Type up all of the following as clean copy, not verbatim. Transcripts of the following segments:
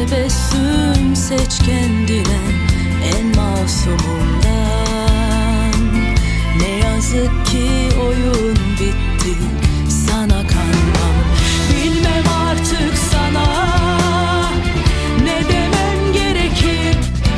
tebessüm seç kendine en masumundan. Ne yazık ki oyun bitti, sana kanmam. Bilmem artık sana ne demem gerekir.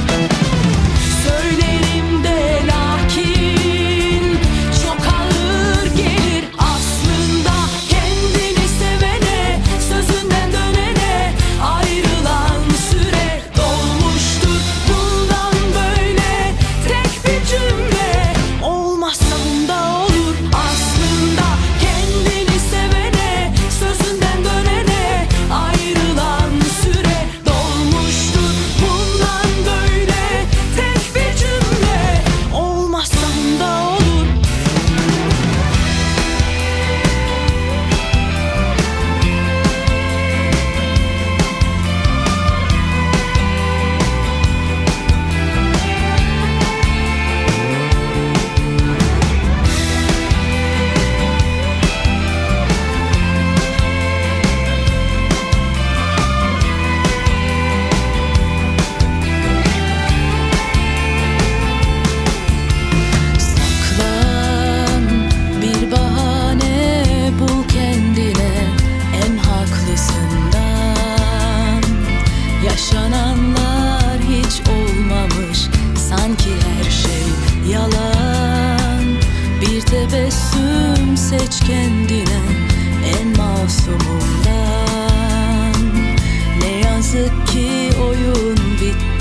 Söylerim de lakin çok ağır gelir. Aslında kendini sevene, sözünden dönene ayrılan süre dolmuştur. Bundan böyle tek bir cümle olmazsa bunda olur. Aslında kendini sevene, sözünden dönene ayrılan süre dolmuştur. Bundan böyle tek bir cümle olmazsa bunda olur. Saklan, bir bahane bul kendine en haklısından. Yaşananlar hiç olmamış, sanki her şey yalan. Bir tebessüm seç kendine en masumundan. Ne yazık ki oyun bitti,